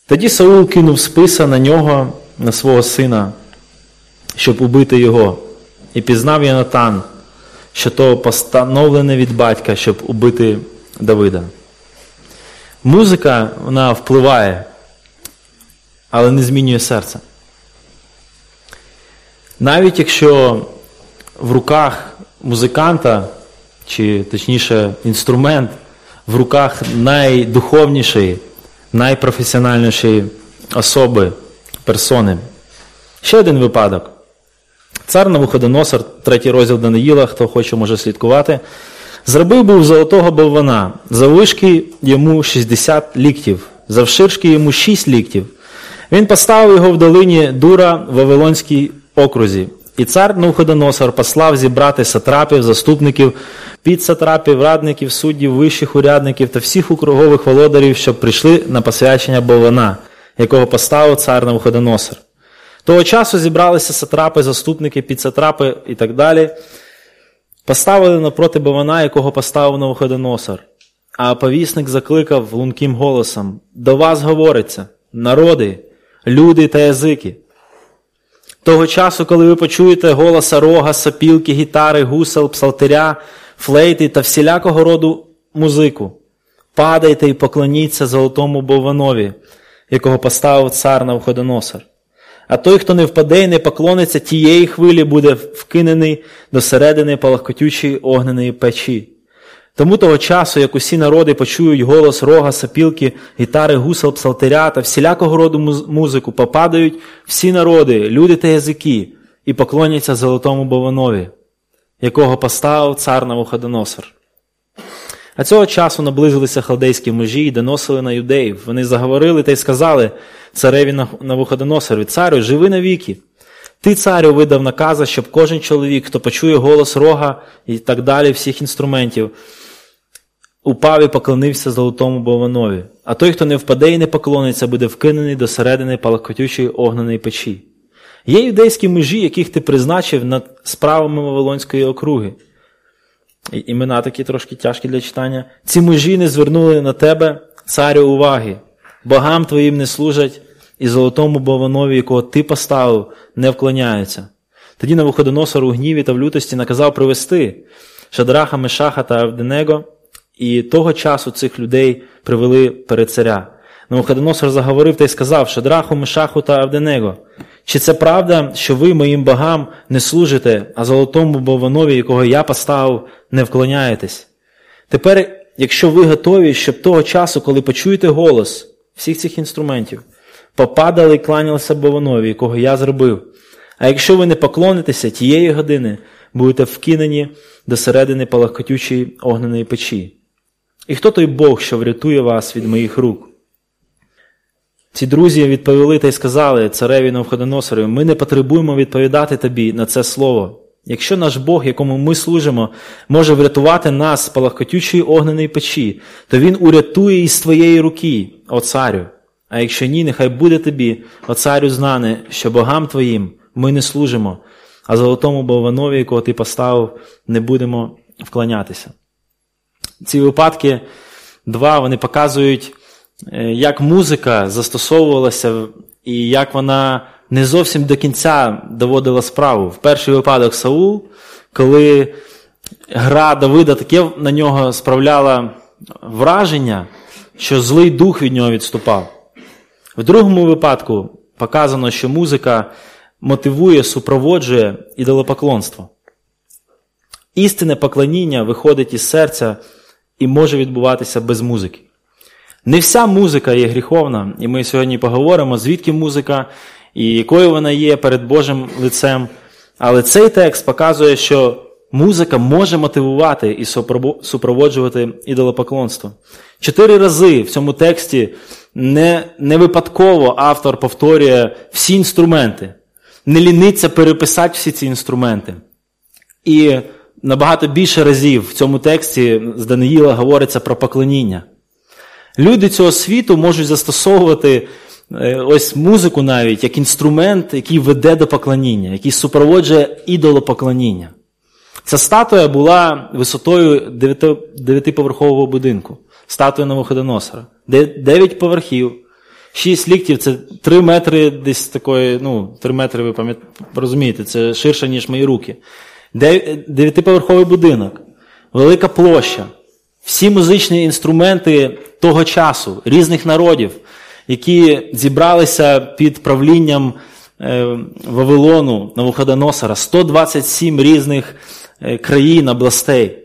Тоді Саул кинув списа на нього, на свого сина, щоб убити його. І пізнав Йонатан, що то постановлене від батька, щоб убити Давида. Музика, вона впливає, але не змінює серце. Навіть якщо в руках музиканта, чи точніше інструмент, в руках найдуховнішої, найпрофесіональнішої особи, персони. Ще один випадок. Цар Навуходоносор, 3 розділ Даниїла, хто хоче, може слідкувати, зробив був золотого болвана, заввишки йому 60 ліктів, завширшки йому 6 ліктів. Він поставив його в долині Дура в Вавилонській окрузі. І цар Навуходоносор послав зібрати сатрапів, заступників, підсатрапів, радників, суддів, вищих урядників та всіх округових володарів, щоб прийшли на посвячення болвана, якого поставив цар Навуходоносор. Того часу зібралися сатрапи, заступники, підсатрапи і так далі. Поставили навпроти болвана, якого поставив Навуходоносор. А повісник закликав лунким голосом: «До вас говориться, народи, люди та язики. Того часу, коли ви почуєте голоса рога, сопілки, гітари, гусел, псалтиря, флейти та всілякого роду музику, падайте і поклоніться золотому болванові, якого поставив цар Навуходоносор. А той, хто не впаде і не поклониться тієї хвилі, буде вкинений до середини палахкотючої огненої печі. Тому того часу, як усі народи почують голос рога, сопілки, гітари, гусел, псалтиря та всілякого роду музику, попадають всі народи, люди та язики, і поклоняться золотому болванові, якого поставив цар Навуходоносор. А цього часу наблизилися халдейські мужі і доносили на юдеїв. Вони заговорили та й сказали цареві Навуходоносору: «Царю, живи навіки. Ти, царю, видав накази, щоб кожен чоловік, хто почує голос рога і так далі, всіх інструментів, упав і поклонився золотому болванові. А той, хто не впаде і не поклониться, буде вкинений до середини палахкотючої огненої печі. Є юдейські мужі, яких ти призначив над справами Вавилонської округи». Імена такі трошки тяжкі для читання. «Ці мужі не звернули на тебе, царю, уваги. Богам твоїм не служать, і золотому болванові, якого ти поставив, не вклоняються». Тоді Навуходоносор у гніві та в лютості наказав привести Шадраха, Мешаха та Авденего, і того часу цих людей привели перед царя. Навуходоносор заговорив та й сказав: «Шадраху, Мешаху та Авденего, чи це правда, що ви моїм богам не служите, а золотому болванові, якого я поставив, не вклоняєтесь? Тепер, якщо ви готові, щоб того часу, коли почуєте голос всіх цих інструментів, попадали і кланялися болванові, якого я зробив. А якщо ви не поклонитеся, тієї години будете вкинені до середини палахкотючої огненої печі. І хто той Бог, що врятує вас від моїх рук?» Ці друзі відповіли та й сказали цареві Навуходоносору: «Ми не потребуємо відповідати тобі на це слово. Якщо наш Бог, якому ми служимо, може врятувати нас з палахкотючої огненої печі, то він урятує із твоєї руки, о царю. А якщо ні, нехай буде тобі, о царю, знане, що богам твоїм ми не служимо, а золотому болванові, якого ти поставив, не будемо вклонятися». Ці випадки два, вони показують, як музика застосовувалася і як вона не зовсім до кінця доводила справу. В перший випадок Саул, коли гра Давида таке на нього справляла враження, що злий дух від нього відступав. В другому випадку показано, що музика мотивує, супроводжує ідолопоклонство. Істинне поклоніння виходить із серця і може відбуватися без музики. Не вся музика є гріховна, і ми сьогодні поговоримо, звідки музика і якою вона є перед Божим лицем. Але цей текст показує, що музика може мотивувати і супроводжувати ідолопоклонство. 4 рази в цьому тексті не випадково автор повторює всі інструменти, не ліниться переписати всі ці інструменти. І набагато більше разів в цьому тексті з Даниїла говориться про поклоніння. Люди цього світу можуть застосовувати ось музику навіть як інструмент, який веде до поклоніння, який супроводжує ідолопоклоніння. Ця статуя була висотою 9-поверхового будинку. Статуя Навуходоносора. 9 поверхів, 6 ліктів – це 3 метри десь такої, 3 метри, ви розумієте, це ширше, ніж мої руки. 9-поверховий будинок, велика площа, всі музичні інструменти того часу, різних народів, які зібралися під правлінням Вавилону, Навуходоносора, 127 різних країн, областей.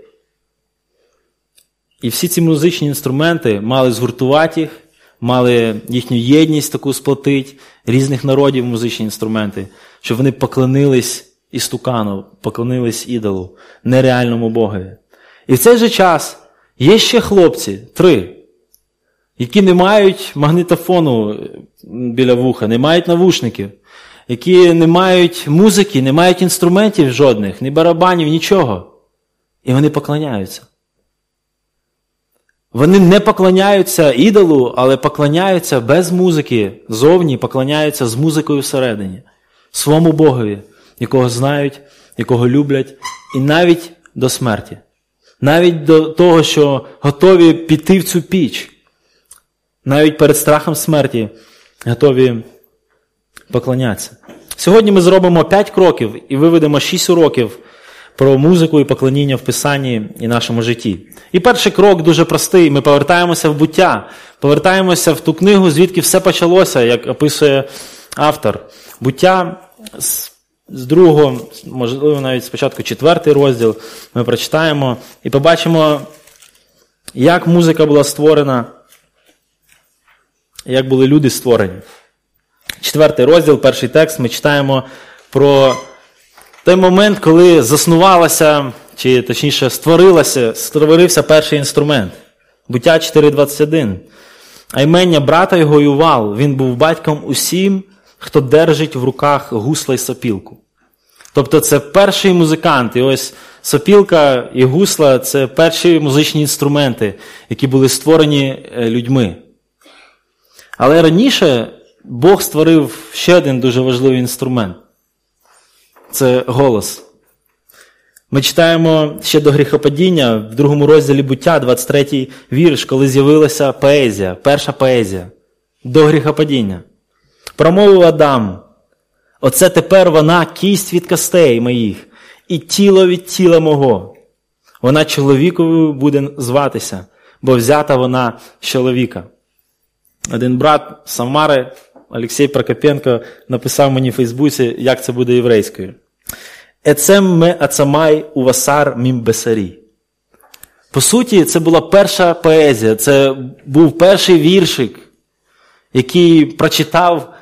І всі ці музичні інструменти мали згуртувати їх, мали їхню єдність таку сплотити, різних народів музичні інструменти, щоб вони поклонились істукану, поклонились ідолу, нереальному Богові. І в цей же час є ще хлопці, 3, які не мають магнітофону біля вуха, не мають навушників, які не мають музики, не мають інструментів жодних, ні барабанів, нічого. І вони поклоняються. Вони не поклоняються ідолу, але поклоняються без музики, зовні поклоняються з музикою всередині, своєму Богові, якого знають, якого люблять, і навіть до смерті. Навіть до того, що готові піти в цю піч. Навіть перед страхом смерті готові поклонятися. Сьогодні ми зробимо 5 кроків і виведемо 6 уроків про музику і поклоніння в Писанні і нашому житті. І перший крок дуже простий. Ми повертаємося в буття, повертаємося в ту книгу, звідки все почалося, як описує автор. Буття з 2, можливо, навіть спочатку 4 розділ ми прочитаємо і побачимо, як музика була створена, як були люди створені. 4 розділ, перший текст, ми читаємо про той момент, коли заснувалася, чи точніше створився перший інструмент. Буття 4.21. А імення брата його Ювал, він був батьком усім, хто держить в руках гусла й сопілку. Тобто це перший музикант. І ось сопілка і гусла – це перші музичні інструменти, які були створені людьми. Але раніше Бог створив ще один дуже важливий інструмент. Це голос. Ми читаємо ще до гріхопадіння, в 2 розділі Буття, 23 вірш, коли з'явилася поезія, перша поезія. До гріхопадіння. Промовив Адам: «Оце тепер вона кість від костей моїх, і тіло від тіла мого. Вона чоловіковою буде зватися, бо взята вона з чоловіка». Один брат з Самари, Олексій Прокопенко, написав мені в Фейсбуці, як це буде єврейською. «Ецем ме ацамай увасар мім бесарі». По суті, це була перша поезія, це був перший віршик, який прочитав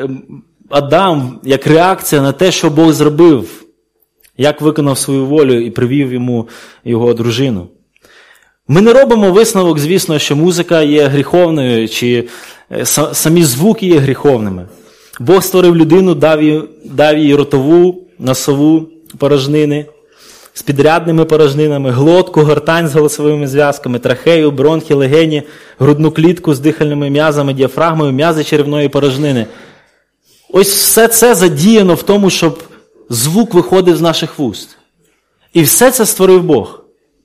Адам як реакція на те, що Бог зробив, як виконав свою волю і привів йому його дружину. Ми не робимо висновок, звісно, що музика є гріховною, чи самі звуки є гріховними. Бог створив людину, дав їй ротову, носову порожнини з підрядними порожнинами, глотку, гортань з голосовими зв'язками, трахею, бронхи, легені, грудну клітку з дихальними м'язами, діафрагмою, м'язи черевної порожнини. Ось все це задіяно в тому, щоб звук виходив з наших вуст. І все це створив Бог.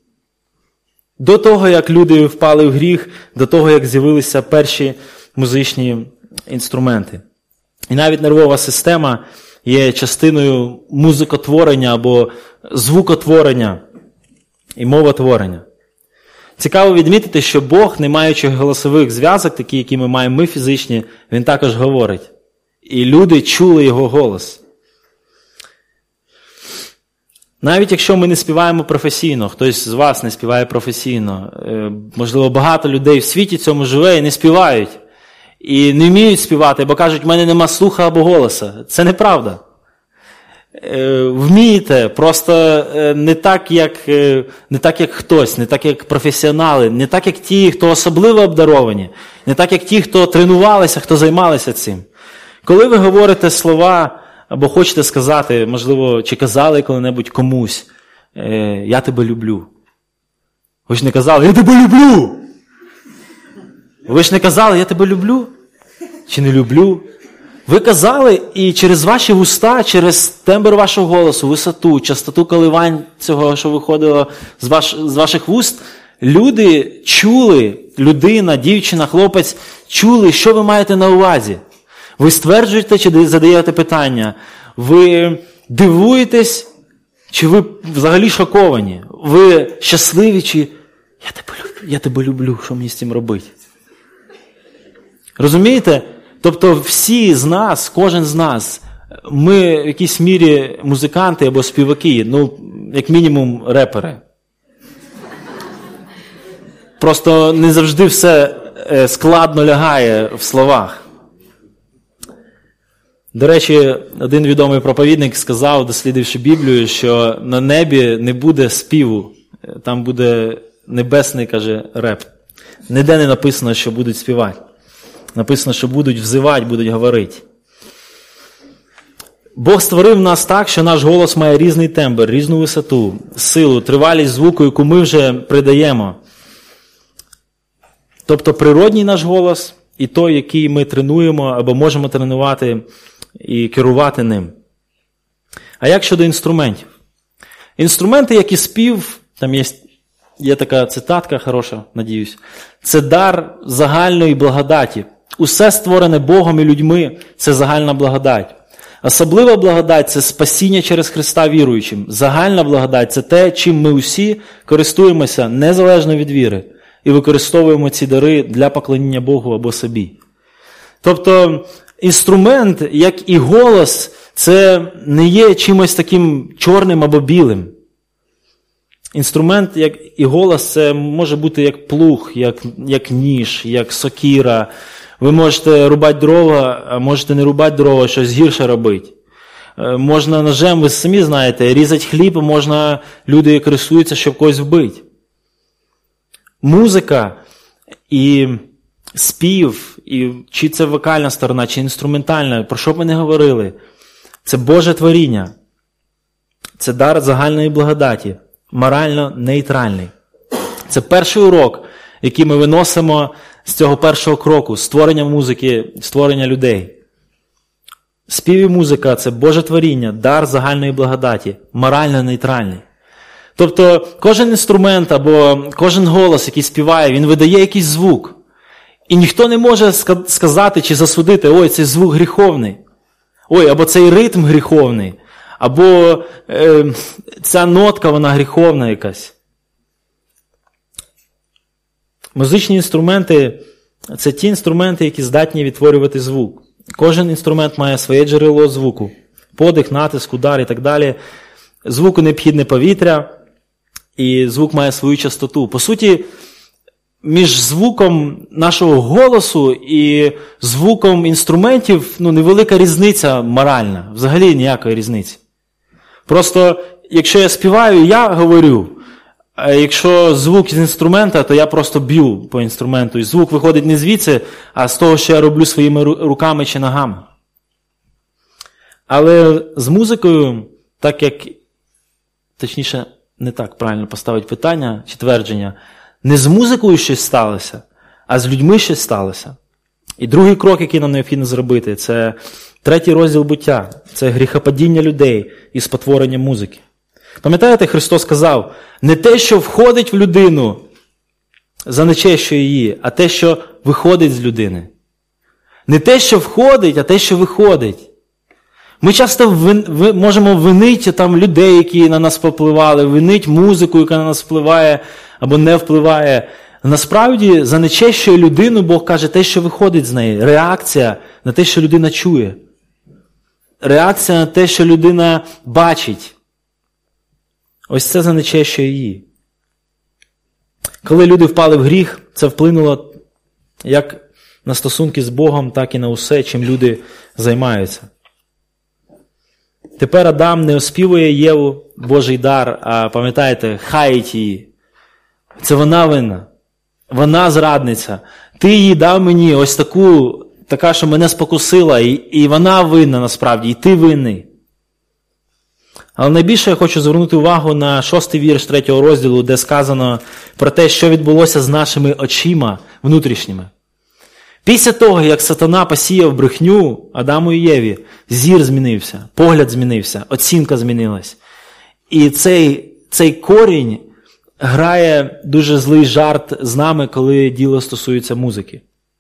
До того, як люди впали в гріх, до того, як з'явилися перші музичні інструменти. І навіть нервова система є частиною музикотворення або звукотворення і моветворення. Цікаво відмітити, що Бог, не маючи голосових зв'язок, такі, які ми маємо ми фізичні, Він також говорить. І люди чули Його голос. Навіть якщо ми не співаємо професійно, хтось з вас не співає професійно, можливо, багато людей в світі цьому живе і не співають. І не вміють співати, бо кажуть, в мене нема слуха або голоса. Це неправда. Вмієте, просто не так, як хтось, не так, як професіонали, не так, як ті, хто особливо обдаровані, не так, як ті, хто тренувалися, хто займалися цим. Коли ви говорите слова, або хочете сказати, можливо, чи казали коли-небудь комусь, я тебе люблю. Ви ж не казали, я тебе люблю! Ви ж не казали, я тебе люблю? Чи не люблю? Ви казали, і через ваші вуста, через тембр вашого голосу, висоту, частоту коливань цього, що виходило з ваших вуст, люди чули, людина, дівчина, хлопець, чули, що ви маєте на увазі. Ви стверджуєте чи задаєте питання? Ви дивуєтесь, чи ви взагалі шоковані? Ви щасливі, чи я тебе люблю, що мені з цим робити? Розумієте? Тобто всі з нас, кожен з нас, ми в якійсь мірі музиканти або співаки, як мінімум репери. Просто не завжди все складно лягає в словах. До речі, один відомий проповідник сказав, дослідивши Біблію, що на небі не буде співу, там буде небесний, каже, реп. Ніде не написано, що будуть співати. Написано, що будуть взивати, будуть говорити. Бог створив нас так, що наш голос має різний тембр, різну висоту, силу, тривалість звуку, яку ми вже придаємо. Тобто природній наш голос і той, який ми тренуємо або можемо тренувати і керувати ним. А як щодо інструментів? Інструменти, як і спів, там є така цитатка хороша, надіюсь, це дар загальної благодаті. Усе створене Богом і людьми – це загальна благодать. Особлива благодать – це спасіння через Христа віруючим. Загальна благодать – це те, чим ми усі користуємося незалежно від віри і використовуємо ці дари для поклоніння Богу або собі. Тобто інструмент, як і голос, це не є чимось таким чорним або білим. Інструмент, як і голос, це може бути як плуг, як ніж, як сокира. Ви можете рубати дрова, а можете не рубати дрова, щось гірше робити. Можна ножем, ви самі знаєте, різати хліб, можна, люди користуються, щоб когось вбити. Музика і спів, і чи це вокальна сторона, чи інструментальна, про що б ми не говорили, це Боже творіння. Це дар загальної благодаті, морально нейтральний. Це перший урок, який ми виносимо з цього першого кроку, створення музики, створення людей. Спів і музика – це Боже творіння, дар загальної благодаті, морально нейтральний. Тобто кожен інструмент або кожен голос, який співає, він видає якийсь звук. І ніхто не може сказати чи засудити, ой, цей звук гріховний, ой, або цей ритм гріховний, або ця нотка, вона гріховна якась. Музичні інструменти – це ті інструменти, які здатні відтворювати звук. Кожен інструмент має своє джерело звуку. Подих, натиск, удар і так далі. Звуку необхідне повітря, і звук має свою частоту. По суті, між звуком нашого голосу і звуком інструментів невелика різниця моральна. Взагалі ніякої різниці. Просто, якщо я співаю, я говорю. А якщо звук з інструмента, то я просто б'ю по інструменту. І звук виходить не звідси, а з того, що я роблю своїми руками чи ногами. Але з музикою, так як, точніше, не так правильно поставити питання чи твердження, не з музикою щось сталося, а з людьми щось сталося. І другий крок, який нам необхідно зробити, це 3 розділ буття. Це гріхопадіння людей і спотворення музики. Пам'ятаєте, Христос сказав, не те, що входить в людину, занечещує її, а те, що виходить з людини. Не те, що входить, а те, що виходить. Ми часто можемо винити там людей, які на нас попливали, винити музику, яка на нас впливає або не впливає. Насправді, занечещує людину, Бог каже, те, що виходить з неї. Реакція на те, що людина чує. Реакція на те, що людина бачить. Ось це занечещує її. Коли люди впали в гріх, це вплинуло як на стосунки з Богом, так і на усе, чим люди займаються. Тепер Адам не оспівує Єву, Божий дар, а, пам'ятаєте, хаїть її. Це вона винна. Вона зрадниця. Ти її дав мені ось така, що мене спокусила, і вона винна насправді, і ти винний. Але найбільше я хочу звернути увагу на 6-й вірш 3-го розділу, де сказано про те, що відбулося з нашими очима внутрішніми. Після того, як сатана посіяв брехню Адаму і Єві, зір змінився, погляд змінився, оцінка змінилась. І цей корінь грає дуже злий жарт з нами, коли діло стосується музики.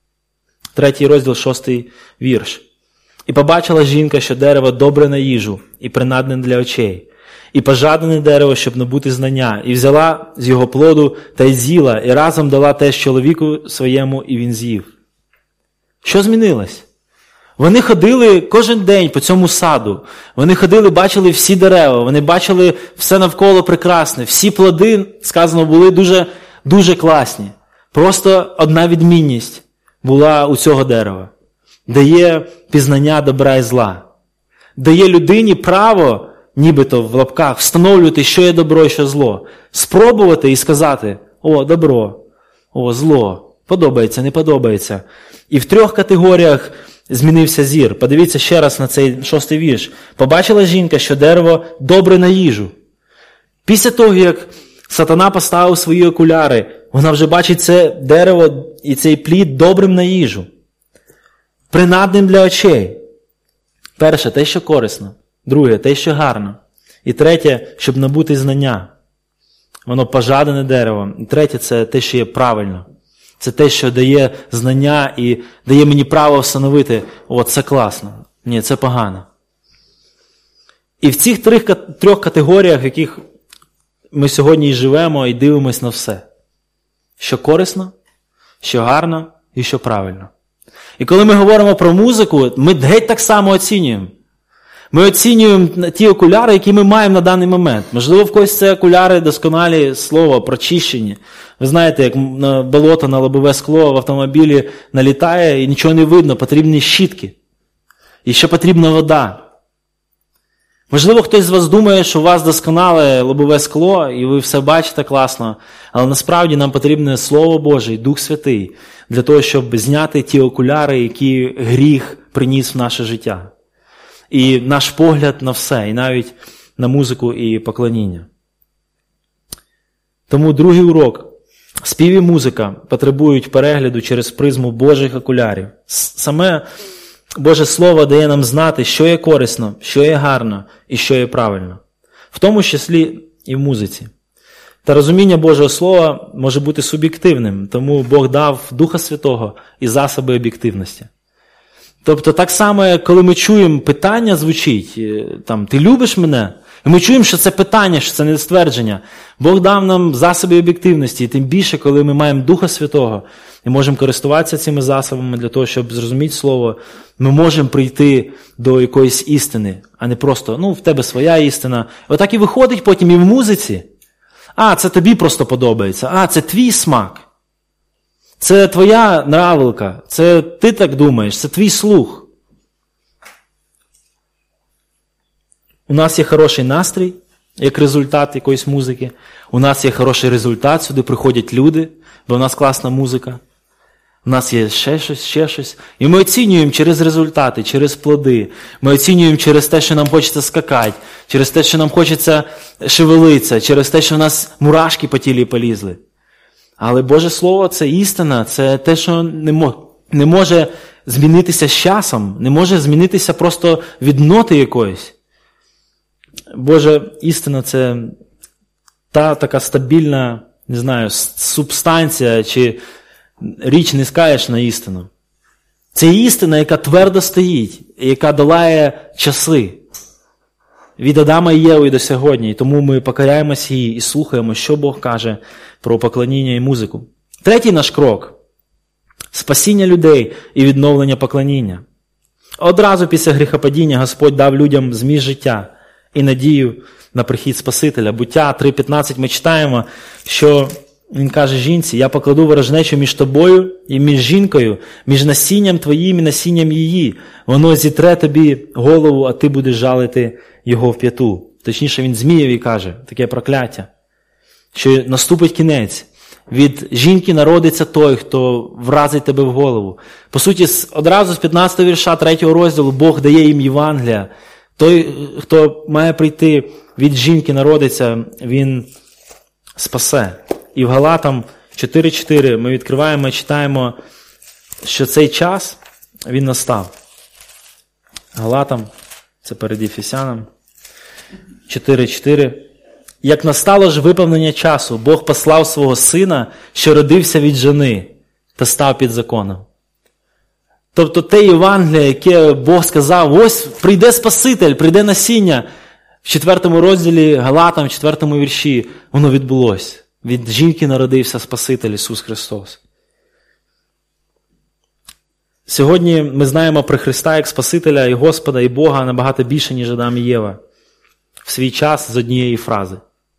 3 розділ, 6 вірш. «І побачила жінка, що дерево добре на їжу і принадне для очей, і пожадане дерево, щоб набути знання, і взяла з його плоду та й з'їла, і разом дала теж чоловіку своєму, і він з'їв». Що змінилось? Вони ходили кожен день по цьому саду. Вони ходили, бачили всі дерева, вони бачили все навколо прекрасне. Всі плоди, сказано, були дуже, дуже класні. Просто одна відмінність була у цього дерева. Дає пізнання добра і зла. Дає людині право, нібито в лапках, встановлювати, що є добро і що зло. Спробувати і сказати: о, добро, о, зло, подобається, не подобається. І в 3 категоріях змінився зір. Подивіться ще раз на цей 6 вірш. «Побачила жінка, що дерево добре на їжу». Після того, як сатана поставив свої окуляри, вона вже бачить це дерево і цей плід добрим на їжу. Принадним для очей. Перше, те, що корисно. Друге, те, що гарно. І третє, щоб набути знання. Воно пожадане дерево. І третє, це те, що є правильно. Це те, що дає знання і дає мені право встановити: о, це класно, ні, це погано. І в цих 3 категоріях, в яких ми сьогодні і живемо, і дивимось на все. Що корисно, що гарно і що правильно. І коли ми говоримо про музику, ми геть так само оцінюємо. Ми оцінюємо ті окуляри, які ми маємо на даний момент. Можливо, в когось це окуляри досконалі слова, прочищені. Ви знаєте, як на болото, на лобове скло в автомобілі налітає і нічого не видно, потрібні щітки. І ще потрібна вода. Можливо, хтось з вас думає, що у вас досконале лобове скло, і ви все бачите класно, але насправді нам потрібне Слово Боже, Дух Святий, для того, щоб зняти ті окуляри, які гріх приніс в наше життя. І наш погляд на все, і навіть на музику і поклоніння. Тому другий урок. Спів і музика потребують перегляду через призму Божих окулярів. Саме Боже Слово дає нам знати, що є корисно, що є гарно і що є правильно. В тому числі і в музиці. Та розуміння Божого Слова може бути суб'єктивним, тому Бог дав Духа Святого і засоби об'єктивності. Тобто так само, як коли ми чуємо, питання звучить, там, «Ти любиш мене?» І ми чуємо, що це питання, що це не ствердження. Бог дав нам засоби об'єктивності, і тим більше, коли ми маємо Духа Святого і можемо користуватися цими засобами для того, щоб зрозуміти Слово, ми можемо прийти до якоїсь істини, а не просто, в тебе своя істина. Отак і виходить потім і в музиці. Це тобі просто подобається, це твій смак. Це твоя нравилка, це ти так думаєш, це твій слух. У нас є хороший настрій, як результат якоїсь музики. У нас є хороший результат, сюди приходять люди, бо у нас класна музика. У нас є ще щось. І ми оцінюємо через результати, через плоди. Ми оцінюємо через те, що нам хочеться скакати, через те, що нам хочеться шевелитися, через те, що у нас мурашки по тілі полізли. Але Боже Слово – це істина, це те, що не може змінитися з часом, не може змінитися просто від ноти якоїсь. Божа істина – це та така стабільна, не знаю, субстанція чи річ, не скажеш на істину. Це істина, яка твердо стоїть, яка долає часи. Від Адама і Єви до сьогодні. І тому ми покоряємося їй і слухаємо, що Бог каже про поклоніння і музику. Третій наш крок – спасіння людей і відновлення поклоніння. Одразу після гріхопадіння Господь дав людям зміст життя і надію на прихід Спасителя. Буття 3.15 ми читаємо, що Він каже жінці: «Я покладу ворожнечу між тобою і між жінкою, між насінням твоїм і насінням її. Воно зітре тобі голову, а ти будеш жалити його в п'яту». Точніше, він Змієві каже, таке прокляття, що наступить кінець. Від жінки народиться той, хто вразить тебе в голову. По суті, одразу з 15 вірша 3 розділу Бог дає їм Євангелія. Той, хто має прийти від жінки народиться, він спасе. І в Галатам 4.4 ми відкриваємо і читаємо, що цей час, він настав. Галатам, це перед Ефесянам, 4.4. Як настало ж виповнення часу, Бог послав свого сина, що родився від жени, та став під законом. Тобто те Євангеліє, яке Бог сказав, ось прийде Спаситель, прийде насіння, в 4 розділі Галатам, в 4 вірші, воно відбулось. Від жінки народився Спаситель Ісус Христос. Сьогодні ми знаємо про Христа як Спасителя і Господа, і Бога набагато більше, ніж Адам і Єва. В свій час з однієї фрази.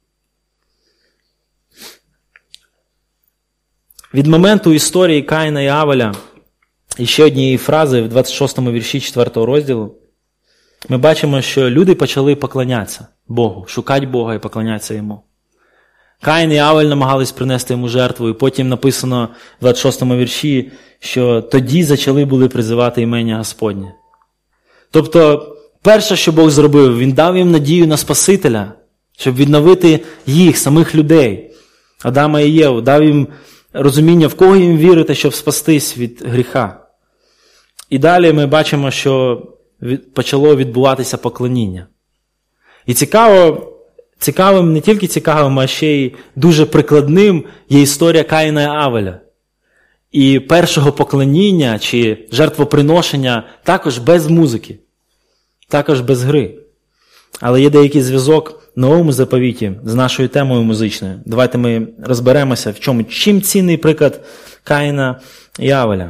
Від моменту історії Каїна і Авеля і ще однієї фрази в 26 вірші 4 розділу ми бачимо, що люди почали поклонятися Богу, шукати Бога і поклонятися Йому. Каїн і Авель намагались принести йому жертву, і потім написано в 26 вірші, що тоді почали були призивати імення Господнє. Тобто, перше, що Бог зробив, Він дав їм надію на Спасителя, щоб відновити їх, самих людей, Адама і Єву, дав їм розуміння, в кого їм вірити, щоб спастись від гріха. І далі ми бачимо, що почало відбуватися поклоніння. І цікавим, не тільки цікавим, а ще й дуже прикладним є історія Каїна і Авеля. І першого поклоніння чи жертвоприношення також без музики, також без гри. Але є деякий зв'язок в Новому заповіті з нашою темою музичною. Давайте ми розберемося, в чому. Чим цінний приклад Каїна і Авеля?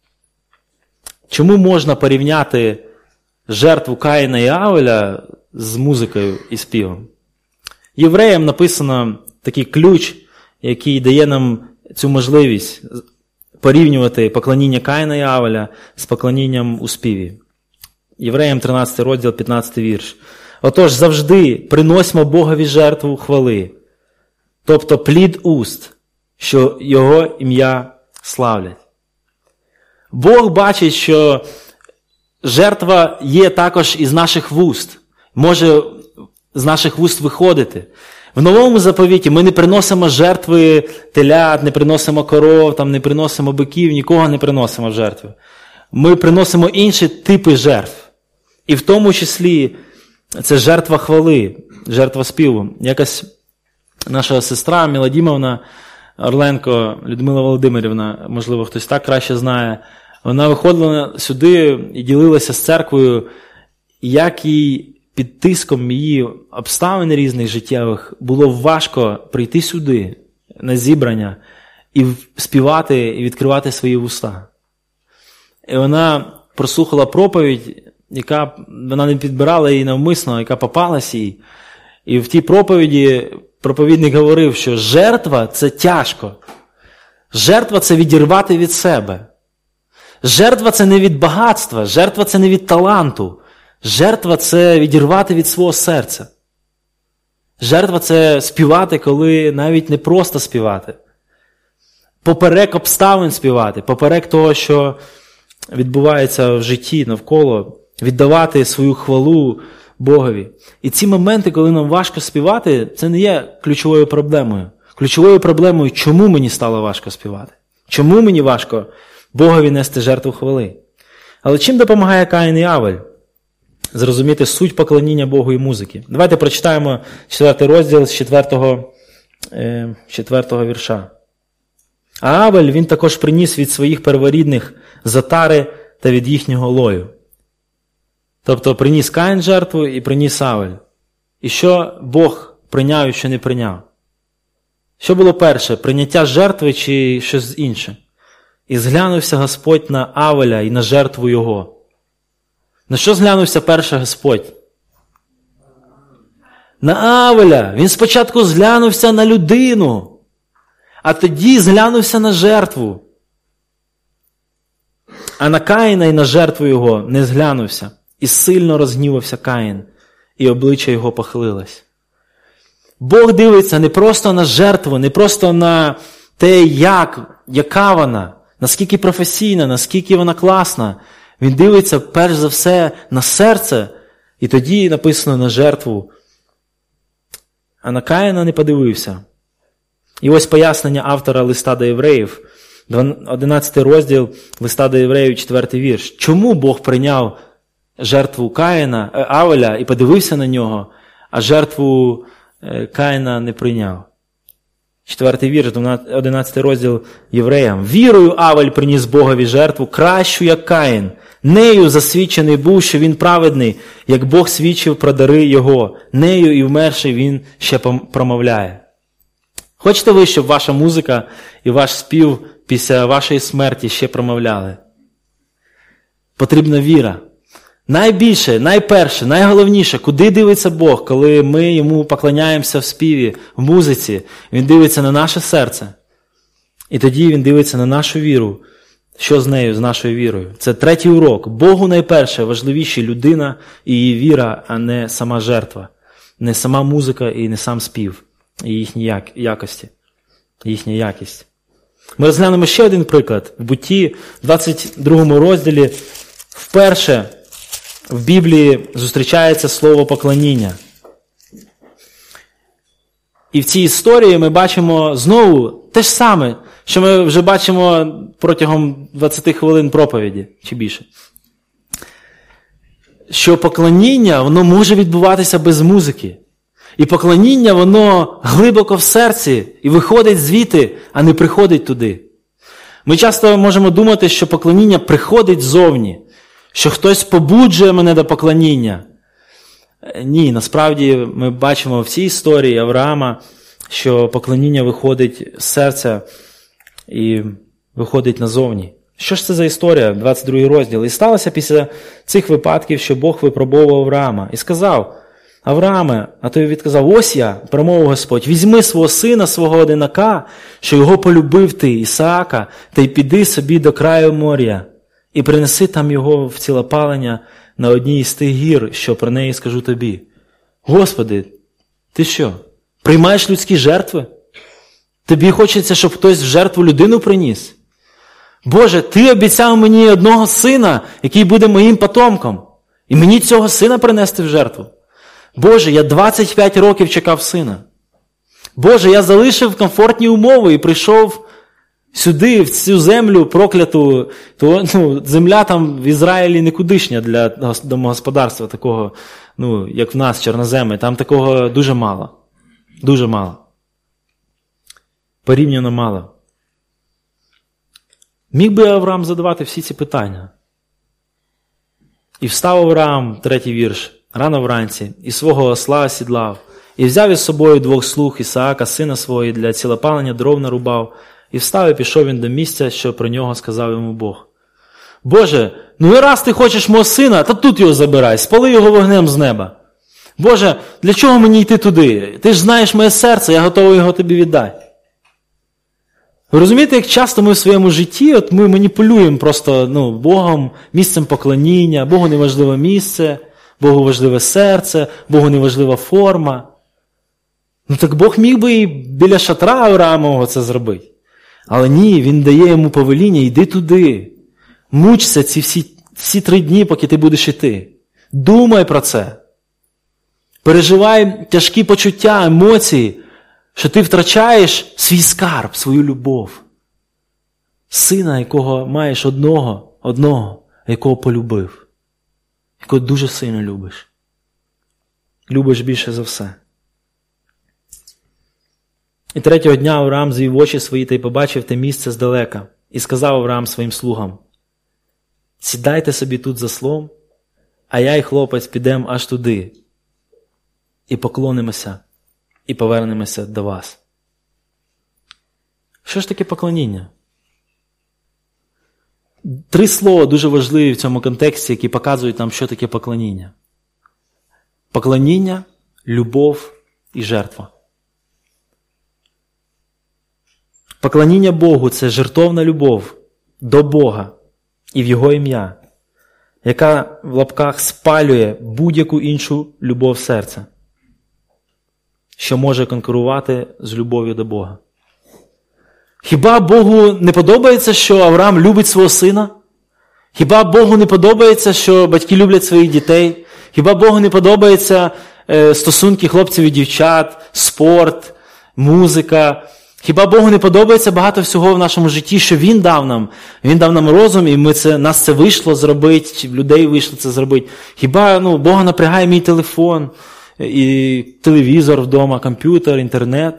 Чому можна порівняти жертву Каїна і Авеля з музикою і співом? Євреям написано такий ключ, який дає нам цю можливість порівнювати поклоніння Каїна і Авеля з поклонінням у співі. Євреям 13 розділ, 15 вірш. Отож, завжди приносьмо Богові жертву хвали, тобто плід уст, що Його ім'я славлять. Бог бачить, що жертва є також із наших вуст, може з наших вуст виходити. В Новому заповіті ми не приносимо жертви телят, не приносимо коров, там, не приносимо биків, нікого не приносимо в жертву. Ми приносимо інші типи жертв. І в тому числі це жертва хвали, жертва співу. Якась наша сестра Міладімовна Орленко, Людмила Володимирівна, можливо, хтось так краще знає, вона виходила сюди і ділилася з церквою, як їй під тиском її обставин різних життєвих було важко прийти сюди, на зібрання, і співати, і відкривати свої вуста. І вона прослухала проповідь, яка вона не підбирала її навмисно, яка попалась їй. І в тій проповіді проповідник говорив, що жертва – це тяжко. Жертва – це відірвати від себе. Жертва – це не від багатства, жертва – це не від таланту. Жертва – це відірвати від свого серця. Жертва – це співати, коли навіть не просто співати. Поперек обставин співати, поперек того, що відбувається в житті навколо, віддавати свою хвалу Богові. І ці моменти, коли нам важко співати, це не є ключовою проблемою. Ключовою проблемою, чому мені стало важко співати? Чому мені важко Богові нести жертву хвали? Але чим допомагає Каїн і Авель зрозуміти суть поклоніння Богу і музики? Давайте прочитаємо 4 розділ з 4 вірша. А Авель, він також приніс від своїх перворідних затари та від їхнього лою. Тобто приніс Каїн жертву і приніс Авель. І що Бог прийняв і що не прийняв? Що було перше? Прийняття жертви чи щось інше? І зглянувся Господь на Авеля і на жертву його. На що зглянувся перше Господь? На Авеля. Він спочатку зглянувся на людину, а тоді зглянувся на жертву. А на Каїна і на жертву його не зглянувся. І сильно розгнівався Каїн, і обличчя його похилилось. Бог дивиться не просто на жертву, не просто на те, яка вона, наскільки професійна, наскільки вона класна. Він дивиться, перш за все, на серце, і тоді написано на жертву. А на Каїна не подивився. І ось пояснення автора листа до євреїв, 11 розділ листа до євреїв, 4 вірш. Чому Бог прийняв жертву Авеля і подивився на нього, а жертву Каїна не прийняв. 4 вірш, 11 розділ Євреям. «Вірою Авель приніс Богові жертву, кращу, як Каїн. Нею засвідчений був, що він праведний, як Бог свідчив про дари його. Нею і вмерший він ще промовляє». Хочете ви, щоб ваша музика і ваш спів після вашої смерті ще промовляли? Потрібна віра. Найбільше, найперше, найголовніше, куди дивиться Бог, коли ми йому поклоняємося в співі, в музиці, він дивиться на наше серце. І тоді він дивиться на нашу віру. Що з нею, з нашою вірою? Це 3-й урок. Богу найперше важливіше людина і її віра, а не сама жертва. Не сама музика і не сам спів. І їхні якості. Їхня якість. Ми розглянемо ще один приклад. В Бутті, в 22 розділі, вперше в Біблії зустрічається слово поклоніння. І в цій історії ми бачимо знову те ж саме, що ми вже бачимо протягом 20 хвилин проповіді, чи більше. Що поклоніння, воно може відбуватися без музики. І поклоніння, воно глибоко в серці і виходить звідти, а не приходить туди. Ми часто можемо думати, що поклоніння приходить ззовні, що хтось побуджує мене до поклоніння. Ні, насправді ми бачимо в цій історії Авраама, що поклоніння виходить з серця і виходить назовні. Що ж це за історія? 22 розділ. «І сталося після цих випадків, що Бог випробовував Авраама. І сказав: Аврааме, а той відказав: ось я, промовив Господь, візьми свого сина, свого одинака, що його полюбив ти, Ісаака, та й піди собі до краю моря, і принеси там його в цілопалення на одній із тих гір, що про неї скажу тобі. Господи, ти що, приймаєш людські жертви? Тобі хочеться, щоб хтось в жертву людину приніс? Боже, ти обіцяв мені одного сина, який буде моїм потомком, і мені цього сина принести в жертву? Боже, я 25 років чекав сина. Боже, я залишив комфортні умови і прийшов сюди, в цю землю прокляту. Земля там в Ізраїлі никудишня для домогосподарства такого, як в нас, чорноземи. Там такого дуже мало. Дуже мало. Порівняно мало. Міг би Авраам задавати всі ці питання? І встав Авраам, 3-й вірш, рано вранці, і свого осла осідлав, і взяв із собою 2 слуг Ісаака, сина свого, і для цілопалення дров нарубав, і встав і пішов він до місця, що про нього сказав йому Бог. Боже, і раз ти хочеш мого сина, то тут його забирай, спали його вогнем з неба. Боже, для чого мені йти туди? Ти ж знаєш моє серце, я готовий його тобі віддати. Ви розумієте, як часто ми в своєму житті, ми маніпулюємо просто Богом, місцем поклоніння, Богу не важливе місце, Богу важливе серце, Богу не важлива форма. Так Бог міг би і біля шатра Авраамового це зробити. Але ні, він дає йому повеління: йди туди, мучся ці всі 3 дні, поки ти будеш йти. Думай про це. Переживай тяжкі почуття, емоції, що ти втрачаєш свій скарб, свою любов. Сина, якого маєш одного, якого полюбив. Якого дуже сильно любиш. Любиш більше за все. І 3-го дня Авраам звів очі свої та й побачив те місце здалека. І сказав Авраам своїм слугам: сідайте собі тут за слом, а я і хлопець підемо аж туди. І поклонимося, і повернемося до вас. Що ж таке поклоніння? 3 слова дуже важливі в цьому контексті, які показують нам, що таке поклоніння. Поклоніння, любов і жертва. Поклоніння Богу – це жертовна любов до Бога і в Його ім'я, яка в лапках спалює будь-яку іншу любов серця, що може конкурувати з любов'ю до Бога. Хіба Богу не подобається, що Авраам любить свого сина? Хіба Богу не подобається, що батьки люблять своїх дітей? Хіба Богу не подобаються стосунки хлопців і дівчат, спорт, музика? Хіба Богу не подобається багато всього в нашому житті, що Він дав нам? Він дав нам розум, і нас це вийшло зробити, людей вийшло це зробити. Хіба Бога напрягає мій телефон? і телевізор вдома, комп'ютер, інтернет.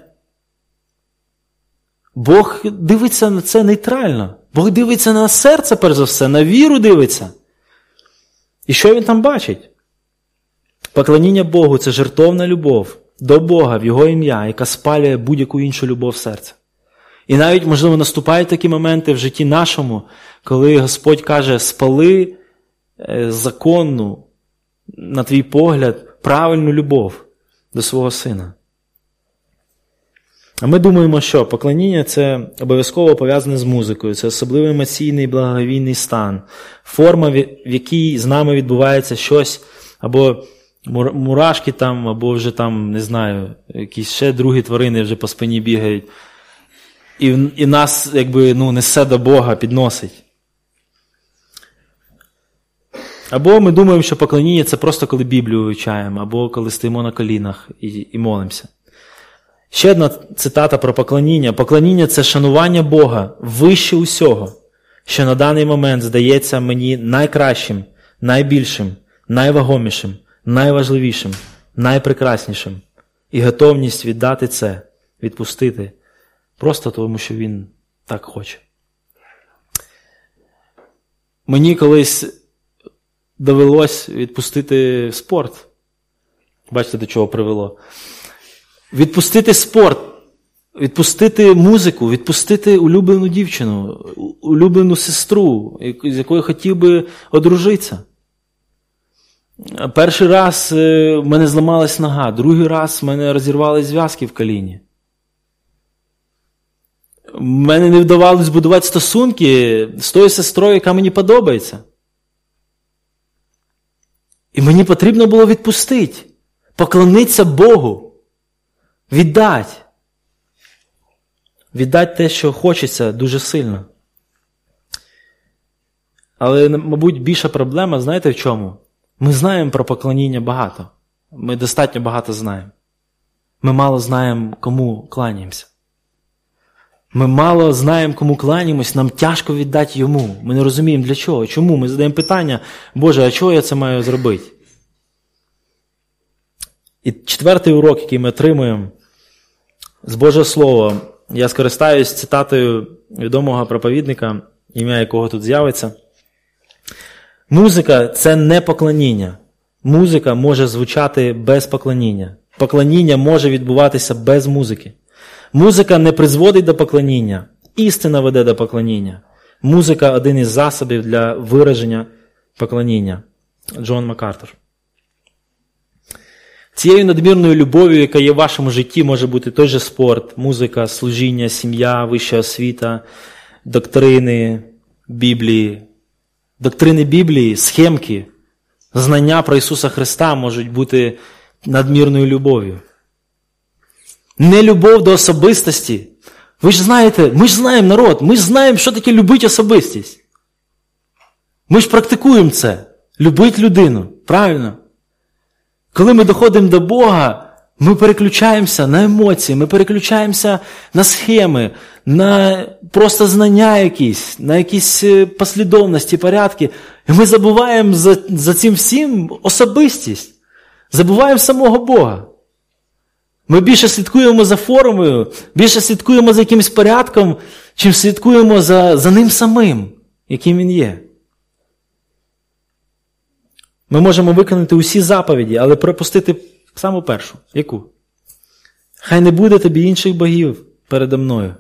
Бог дивиться на це нейтрально. Бог дивиться на серце, перш за все, на віру дивиться. І що він там бачить? Поклоніння Богу – це жертовна любов до Бога в Його ім'я, яка спалює будь-яку іншу любов в серце. І навіть, можливо, наступають такі моменти в житті нашому, коли Господь каже, спали законну, на твій погляд, правильну любов до свого сина. А ми думаємо, що поклоніння – це обов'язково пов'язане з музикою, це особливий емоційний благовійний стан, форма, в якій з нами відбувається щось, або мурашки там, або вже там, не знаю, якісь ще другі тварини вже по спині бігають. І нас, якби, несе до Бога, підносить. Або ми думаємо, що поклоніння – це просто коли Біблію вивчаємо, або коли стоїмо на колінах і молимося. Ще одна цитата про поклоніння. Поклоніння – це шанування Бога вище усього, що на даний момент здається мені найкращим, найбільшим, найвагомішим, найважливішим, найпрекраснішим. І готовність віддати це, відпустити, просто тому, що він так хоче. Мені колись довелось відпустити спорт. Бачите, до чого привело. Відпустити спорт, відпустити музику, відпустити улюблену дівчину, улюблену сестру, з якою хотів би одружитися. Перший раз в мене зламалась нога, другий раз в мене розірвались зв'язки в коліні. В мене не вдавалось будувати стосунки з тою сестрою, яка мені подобається. І мені потрібно було відпустити, поклонитися Богу. Віддати те, що хочеться дуже сильно. Але, мабуть, більша проблема, знаєте в чому? Ми знаємо про поклоніння багато. Ми достатньо багато знаємо. Ми мало знаємо, кому кланяємося. Ми мало знаємо, кому кланяємось, нам тяжко віддати йому. Ми не розуміємо, для чого, чому. Ми задаємо питання, Боже, а чого я це маю зробити? І четвертий урок, який ми отримуємо з Божого Слова, я скористаюсь цитатою відомого проповідника, ім'я якого тут з'явиться. Музика – це не поклоніння. Музика може звучати без поклоніння. Поклоніння може відбуватися без музики. Музика не призводить до поклоніння. Істина веде до поклоніння. Музика – один із засобів для вираження поклоніння. Джон МакАртур. Цією надмірною любов'ю, яка є в вашому житті, може бути той же спорт, музика, служіння, сім'я, вища освіта, доктрини Біблії. Доктрини Біблії, схемки, знання про Ісуса Христа можуть бути надмірною любов'ю. Не любов до особистості. Ви ж знаєте, ми ж знаємо народ, ми ж знаємо, що таке любити особистість. Ми ж практикуємо це. Любить людину. Правильно? Коли ми доходимо до Бога, ми переключаємося на емоції, ми переключаємося на схеми, на просто знання якісь, на якісь послідовності, порядки. І ми забуваємо за цим всім особистість. Забуваємо самого Бога. Ми більше слідкуємо за формою, більше слідкуємо за якимось порядком, чим слідкуємо за ним самим, яким він є. Ми можемо виконати усі заповіді, але пропустити саму першу. Яку? Хай не буде тобі інших богів передо мною.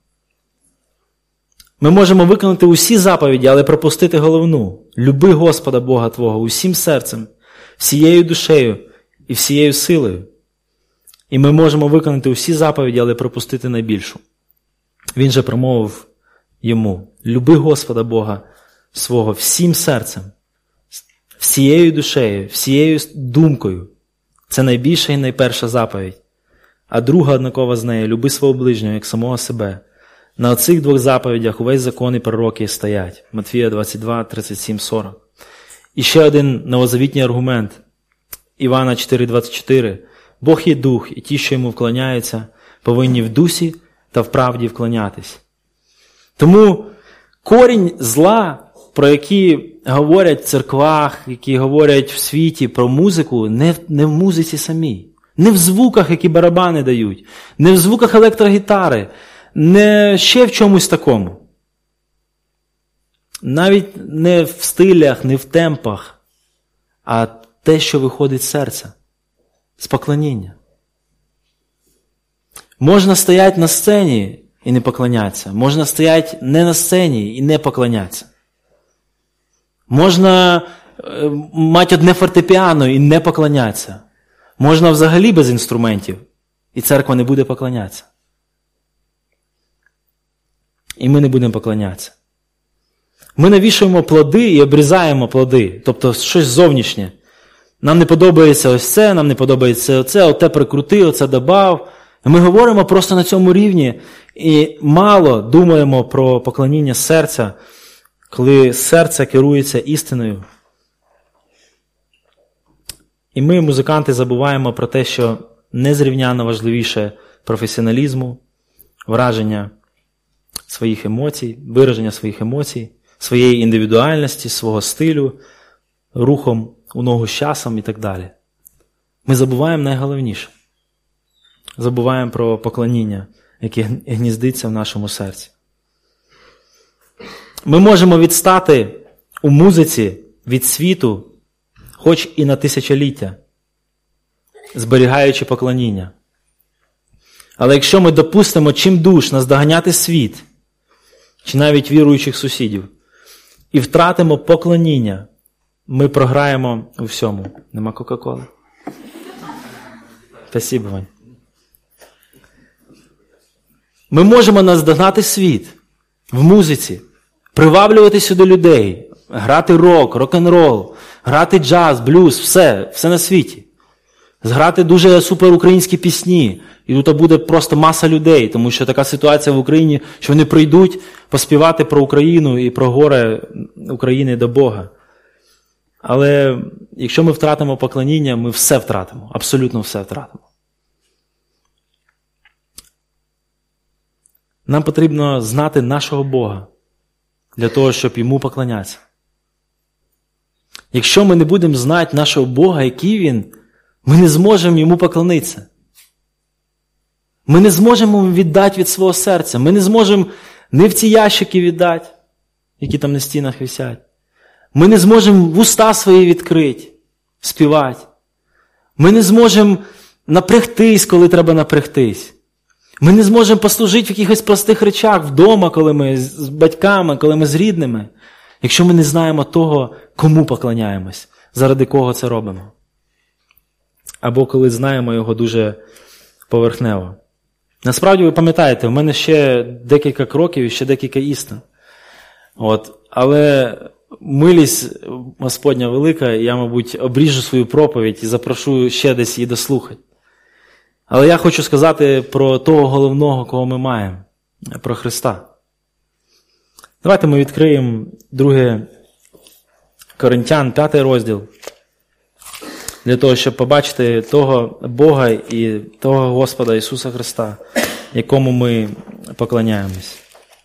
Ми можемо виконати усі заповіді, але пропустити головну. Люби Господа Бога твого усім серцем, всією душею і всією силою. І ми можемо виконати усі заповіді, але пропустити найбільшу. Він же промовив йому: люби Господа Бога свого всім серцем, всією душею, всією думкою. Це найбільша і найперша заповідь. А друга однакова з нею: люби свого ближнього, як самого себе. На оцих двох заповідях увесь закон і пророки стоять. Матвія 22, 37, 40. І ще один новозавітній аргумент. Івана 4, 24. Бог є дух, і ті, що йому вклоняються, повинні в дусі та в правді вклонятись. Тому корінь зла про які говорять в церквах, які говорять в світі про музику, не в музиці самій. Не в звуках, які барабани дають. Не в звуках електрогітари. Не ще в чомусь такому. Навіть не в стилях, не в темпах, а те, що виходить з серця. З поклоніння. Можна стояти на сцені і не поклонятися. Можна стояти не на сцені і не поклонятися. Можна мати одне фортепіано і не поклонятися. Можна взагалі без інструментів, і церква не буде поклонятися. І ми не будемо поклонятися. Ми навішуємо плоди і обрізаємо плоди, тобто щось зовнішнє. Нам не подобається ось це, нам не подобається оце, оте прикрути, оце добав. Ми говоримо просто на цьому рівні і мало думаємо про поклоніння серця, коли серце керується істиною. І ми, музиканти, забуваємо про те, що незрівняно важливіше професіоналізму, враження своїх емоцій, вираження своїх емоцій, своєї індивідуальності, свого стилю, рухом у ногу з часом і так далі. Ми забуваємо найголовніше. Забуваємо про поклоніння, яке гніздиться в нашому серці. Ми можемо відстати у музиці від світу, хоч і на тисячоліття, зберігаючи поклоніння. Але якщо ми допустимо чимдуж наздоганяти світ, чи навіть віруючих сусідів, і втратимо поклоніння, ми програємо у всьому. Нема Кока-Коли? Спасибо, Вань. Ми можемо наздогнати світ в музиці, приваблювати сюди людей, грати рок, рок-н-рол, грати джаз, блюз, все на світі. Зграти дуже суперукраїнські пісні, і тут буде просто маса людей, тому що така ситуація в Україні, що вони прийдуть поспівати про Україну і про горе України до Бога. Але якщо ми втратимо поклоніння, ми все втратимо, абсолютно все втратимо. Нам потрібно знати нашого Бога для того, щоб йому поклонятися. Якщо ми не будемо знати нашого Бога, який Він, ми не зможемо йому поклонитися. Ми не зможемо віддати від свого серця. Ми не зможемо ні в ці ящики віддати, які там на стінах висять. Ми не зможемо вуста свої відкрити, співати. Ми не зможемо напрягтись, коли треба напрягтись. Ми не зможемо послужити в якихось простих речах вдома, коли ми з батьками, коли ми з рідними, якщо ми не знаємо того, кому поклоняємось, заради кого це робимо. Або коли знаємо його дуже поверхнево. Насправді, ви пам'ятаєте, в мене ще декілька кроків і ще декілька істин. Але милість Господня велика, і я, мабуть, обріжу свою проповідь і запрошу ще десь її дослухати. Але я хочу сказати про того головного, кого ми маємо, про Христа. Давайте ми відкриємо 2 Коринтян, 5 розділ, для того, щоб побачити того Бога і того Господа Ісуса Христа, якому ми поклоняємось.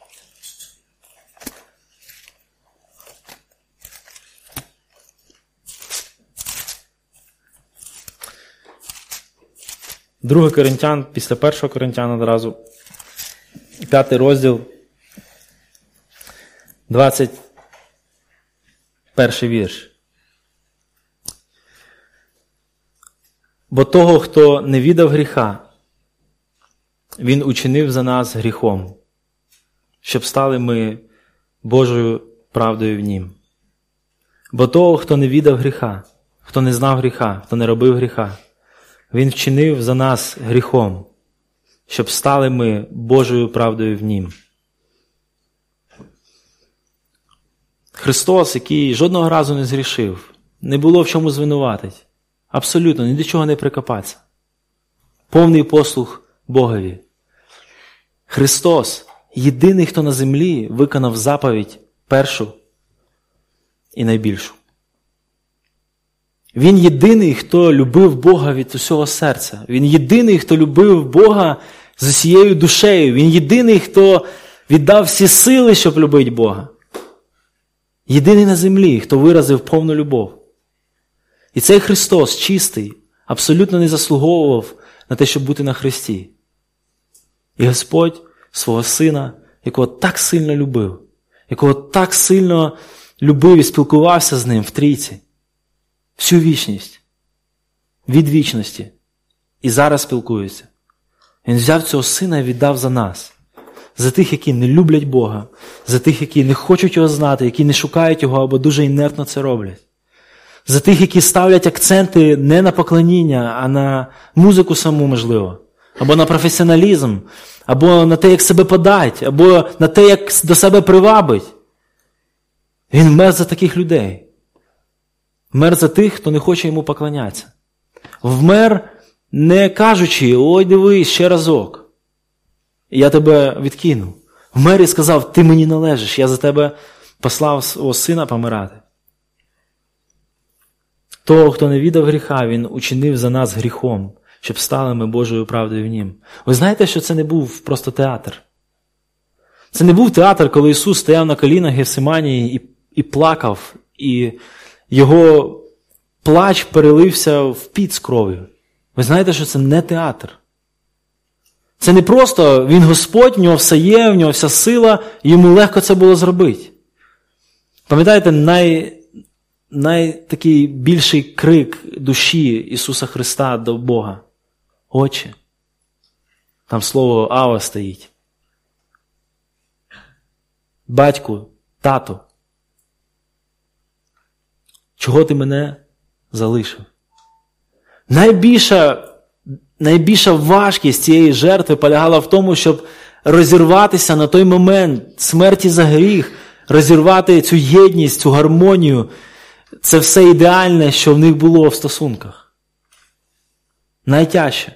Друге Коринтян, після 1 Коринтян одразу, 5 розділ, 21 вірш. Бо того, хто не віддав гріха, він учинив за нас гріхом, щоб стали ми Божою правдою в нім. Бо того, хто не віддав гріха, хто не знав гріха, хто не робив гріха, він вчинив за нас гріхом, щоб стали ми Божою правдою в нім. Христос, який жодного разу не згрішив, не було в чому звинуватить. Абсолютно, ні до чого не прикопатися. Повний послух Богові. Христос, єдиний, хто на землі виконав заповідь першу і найбільшу. Він єдиний, хто любив Бога від усього серця. Він єдиний, хто любив Бога з усією душею. Він єдиний, хто віддав всі сили, щоб любити Бога. Єдиний на землі, хто виразив повну любов. І цей Христос, чистий, абсолютно не заслуговував на те, щоб бути на хресті. І Господь свого Сина, якого так сильно любив, якого так сильно любив і спілкувався з ним в трійці, всю вічність, від вічності, і зараз спілкується. Він взяв цього Сина і віддав за нас. За тих, які не люблять Бога, за тих, які не хочуть Його знати, які не шукають Його або дуже інертно це роблять. За тих, які ставлять акценти не на поклоніння, а на музику саму, можливо. Або на професіоналізм, або на те, як себе подать, або на те, як до себе привабить. Він вмер за таких людей. Вмер за тих, хто не хоче йому поклонятися. Вмер, не кажучи, ой, дивись, ще разок. Я тебе відкину. Вмер і сказав, ти мені належиш, я за тебе послав свого Сина помирати. Того, хто не віддав гріха, він учинив за нас гріхом, щоб стали ми Божою правдою в нім. Ви знаєте, що це не був просто театр? Це не був театр, коли Ісус стояв на колінах в Гефсиманії і плакав, і його плач перелився в піт з кров'ю. Ви знаєте, що це не театр. Це не просто він Господь, в нього все є, в нього вся сила, і йому легко це було зробити. Пам'ятаєте, такий більший крик душі Ісуса Христа до Бога? Отче. Там слово Ава стоїть. Батьку, тату. Чого ти мене залишив? Найбільша важкість цієї жертви полягала в тому, щоб розірватися на той момент смерті за гріх, розірвати цю єдність, цю гармонію. Це все ідеальне, що в них було в стосунках. Найтяжче.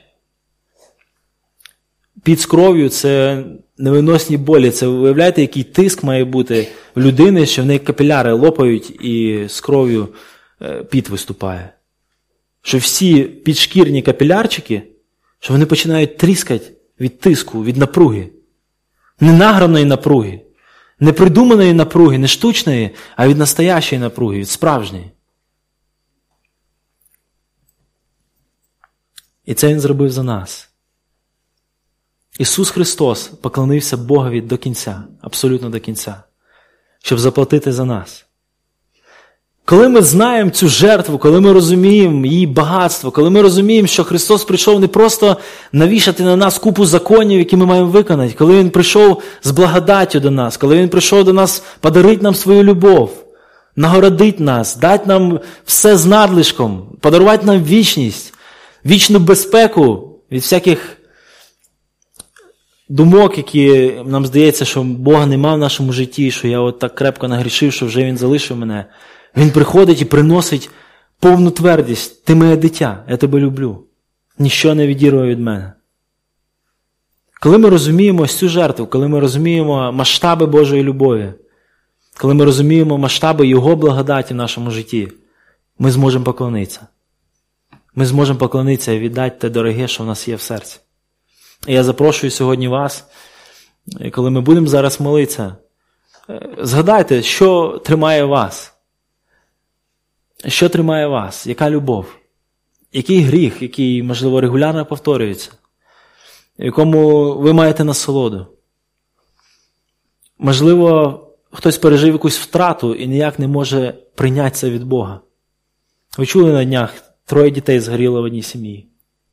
Під з кров'ю – це невиносні болі. Це, виявляєте, який тиск має бути в людини, що в неї капіляри лопають і з кров'ю піт виступає. Що всі підшкірні капілярчики, що вони починають тріскати від тиску, від напруги. Не награної напруги, не придуманої напруги, не штучної, а від настоящої напруги, від справжньої. І це Він зробив за нас. Ісус Христос поклонився Богові до кінця, абсолютно до кінця, щоб заплатити за нас. Коли ми знаємо цю жертву, коли ми розуміємо її багатство, коли ми розуміємо, що Христос прийшов не просто навішати на нас купу законів, які ми маємо виконати, коли Він прийшов з благодаттю до нас, коли Він прийшов до нас подарити нам свою любов, нагородити нас, дати нам все з надлишком, подарувати нам вічність, вічну безпеку від всяких думок, які нам здається, що Бога нема в нашому житті, що я от так крепко нагрішив, що вже Він залишив мене. Він приходить і приносить повну твердість. Ти моє дитя, я тебе люблю. Ніщо не відірве від мене. Коли ми розуміємо цю жертву, коли ми розуміємо масштаби Божої любові, коли ми розуміємо масштаби Його благодаті в нашому житті, ми зможемо поклонитися. Ми зможемо поклонитися і віддати те дороге, що в нас є в серці. І я запрошую сьогодні вас, коли ми будемо зараз молитися, згадайте, що тримає вас. Що тримає вас? Яка любов? Який гріх, який, можливо, регулярно повторюється? В якому ви маєте насолоду? Можливо, хтось пережив якусь втрату і ніяк не може прийняти це від Бога. Ви чули на днях, 3 дітей згоріло в одній сім'ї.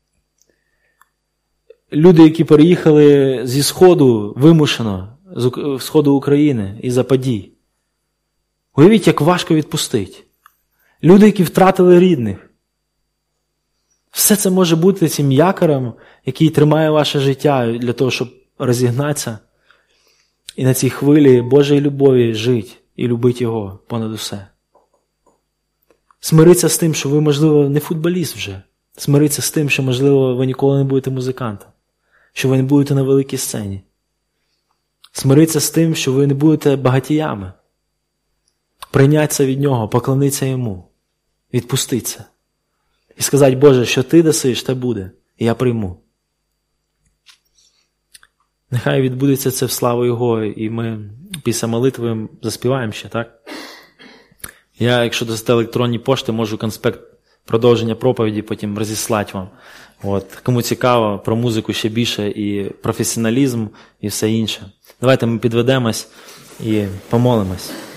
Люди, які переїхали зі Сходу вимушено, з Сходу України, із-за подій. Уявіть, як важко відпустити. Люди, які втратили рідних. Все це може бути цим якорем, який тримає ваше життя для того, щоб розігнатися і на цій хвилі Божої любові жити і любити Його понад усе. Смириться з тим, що ви, можливо, не футболіст вже. Смириться з тим, що, можливо, ви ніколи не будете музикантом. Що ви не будете на великій сцені. Смириться з тим, що ви не будете багатіями. Прийнятися від Нього, поклонитися Йому. Відпуститися. І сказати, Боже, що Ти дасиш, те буде. І я прийму. Нехай відбудеться це в славу Його, і ми після молитви заспіваємо ще, так? Я, якщо дасте електронні пошти, можу конспект продовження проповіді потім розіслати вам. От. Кому цікаво, про музику ще більше, і професіоналізм, і все інше. Давайте ми підведемось і помолимось.